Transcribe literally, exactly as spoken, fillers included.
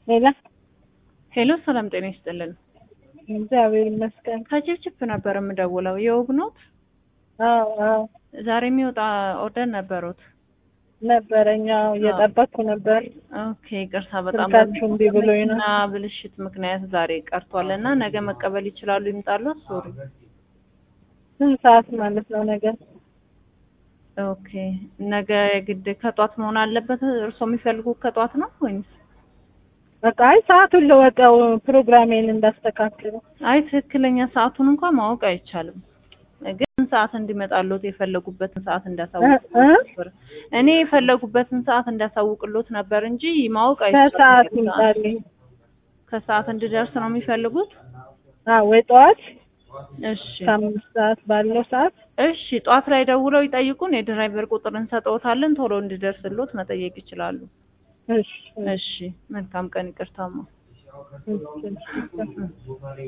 ሌላ ሄሎ ሰላም ጤና ይስጥልን። እግዚአብሔር ይመስገን። ከችፕችፕ ነበር የምደውለው። የውብ ኖት? አዎ አዎ ዛሬ የሚወጣ ኦርደር ነበሩት? ነበረኛ እየጠበቅኩ ነበር። ኦኬ ይቅርታ በጣም ስልካችሁ እምቢ ብሎኝ ነው። እና ብልሽት ምክንያት ዛሬ ቀርቷልና ነገ መቀበል ይችላሉ? ይምጣሉ? ሶሪ ስንት ሰዓት ማለት ነው ነገ? ኦኬ ነገ ግድ ከጧት መሆን አለበት? እርሶ የሚፈልጉት ከጧት ነው ወይስ? በቃ አይ ሰዓቱን ልወቀው ፕሮግራሜን እንዳስተካክል። አይ ትክክለኛ ሰዓቱን እንኳን ማወቅ አይቻልም፣ ግን ሰዓት እንዲመጣሉት የፈለጉበትን ሰዓት እንዳሳውቅሎት ነበር። እኔ የፈለጉበትን ሰዓት እንዳሳውቅሎት ነበር እንጂ ማወቅ አይቻልም። ከሰዓት ይምጣልኝ። ከሰዓት እንዲደርስ ነው የሚፈልጉት? አዎ ወይ ጠዋት እሺ ከአምስት ሰዓት ባለው ሰዓት። እሺ ጠዋት ላይ ደውለው ይጠይቁን። የድራይቨር ቁጥር እንሰጠዎታለን። ቶሎ እንዲደርስሎት መጠየቅ ይችላሉ። እሺ እሺ መልካም ቀን። ይቅርታማ እሺ